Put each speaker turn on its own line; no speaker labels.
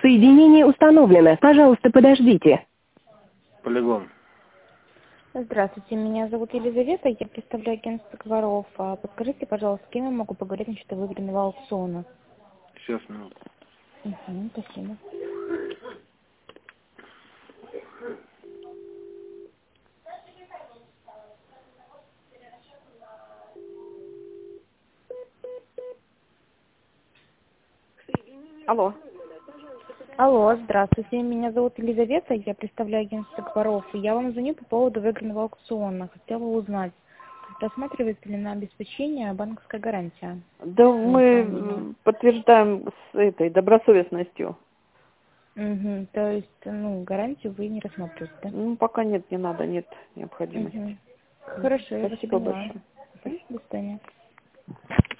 Соединение установлено. Пожалуйста, подождите.
Полигон.
Здравствуйте, меня зовут Елизавета, я представляю агентство Говоров. Подскажите, пожалуйста, с кем я могу поговорить насчет выигранного аукциона?
Сейчас, минуту.
Спасибо.
Алло.
Алло, здравствуйте, меня зовут Елизавета, я представляю агентство Говоров. И я вам звоню по поводу выигранного аукциона. Хотела узнать, рассматривается ли на обеспечение банковская гарантия?
Да мы подтверждаем с этой добросовестностью.
То есть, гарантию вы не рассматриваете, да?
Ну, пока нет, не надо, нет необходимости.
Хорошо, я вас
Спасибо
поняла.
большое.
До свидания.